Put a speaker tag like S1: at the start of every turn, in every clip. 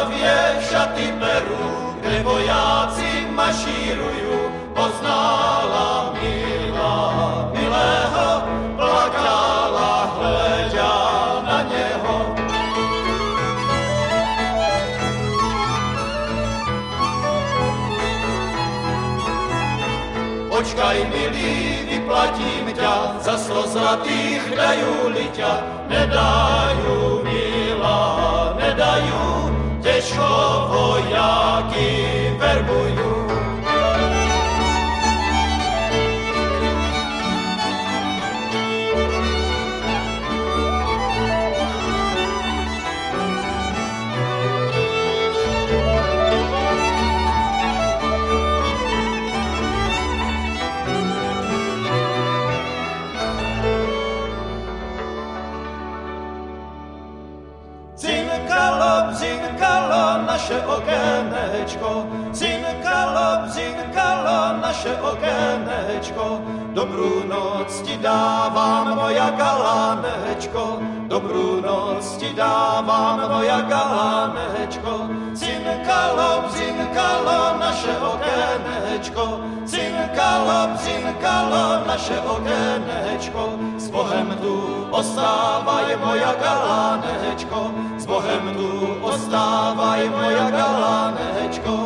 S1: hlavě šaty perú, kde vojáci mašírujú, poznala milého, plakala, hleďa na něho. Počkaj, milý, vyplatím ťa, za 100 zlatých dajú-li ťa, nedajú, milá, nedajú, těžko vojáky verbujú. Bzinkalo naše okénečko, bzinkalo naše okénečko. Dobrú noc ti dávam, moja galánečko, dobrú noc ti dávam, moja galánečko. Bzinkalo naše okénečko, bzinkalo naše okénečko. S Bohem tu ostávaj, moja galánečko, s Bohem tu ostávaj, moja galánečko.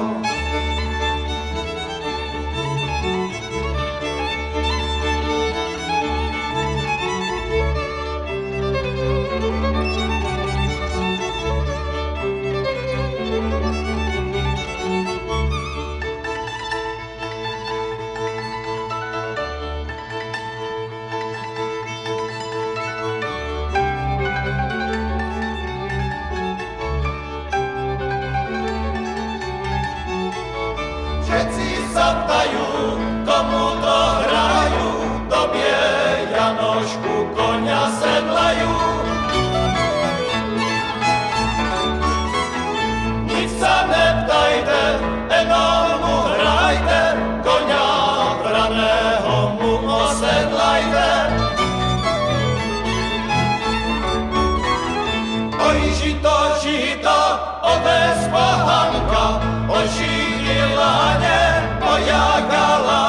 S1: Všetci sa ptajú, komu to hrajú, tobie Janošku koňa sedlajú. Nic sa neptajte, jenom mu hrajte, koňa vraného mu osedlajte. Oj, žito, oves pohanka, oží Lane, moja galá.